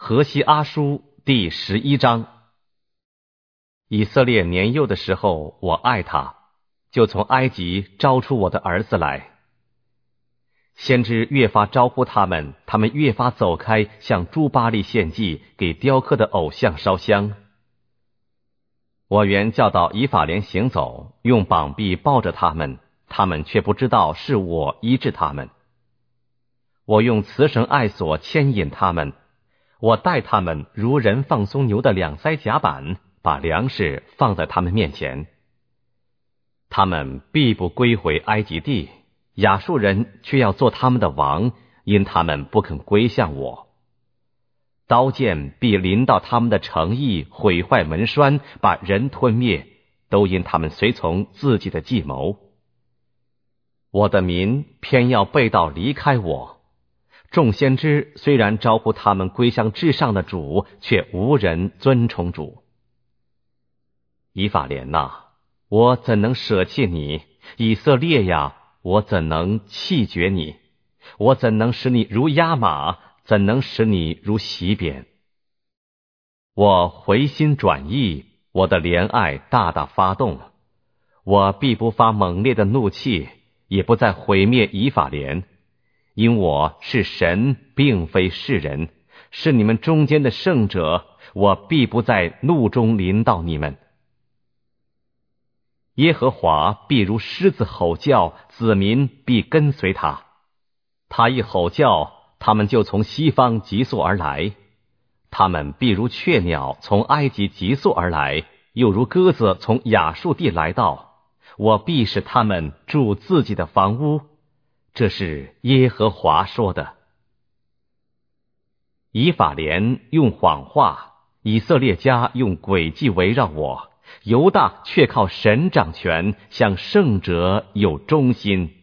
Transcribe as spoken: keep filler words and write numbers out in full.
何西阿书第十一章。以色列年幼的时候，我爱他，就从埃及招出我的儿子来。先知越发招呼他们，他们越发走开，向诸巴力献祭，给雕刻的偶像烧香。我原教导以法莲行走，用膀臂抱着他们，他们却不知道是我医治他们。我用慈绳爱索牵引他们，我带他们如人放松牛的两腮甲板，把粮食放在他们面前。他们必不归回埃及地，亚述人却要做他们的王，因他们不肯归向我。刀剑必临到他们的城邑，毁坏门栓，把人吞灭，都因他们随从自己的计谋。我的民偏要背道离开我，众先知虽然招呼他们归向至上的主，却无人尊崇主。以法莲哪，我怎能舍弃你？以色列呀，我怎能弃绝你？我怎能使你如压马？怎能使你如洗扁？我回心转意，我的怜爱大大发动，我必不发猛烈的怒气，也不再毁灭以法莲，因我是神，并非世人，是你们中间的圣者，我必不在怒中临到你们。耶和华必如狮子吼叫，子民必跟随他。他一吼叫，他们就从西方急速而来。他们必如雀鸟从埃及急速而来，又如鸽子从亚述地来到。我必使他们住自己的房屋。这是耶和华说的。以法莲用谎话，以色列家用诡计围绕我，犹大却靠神掌权，向圣者有忠心。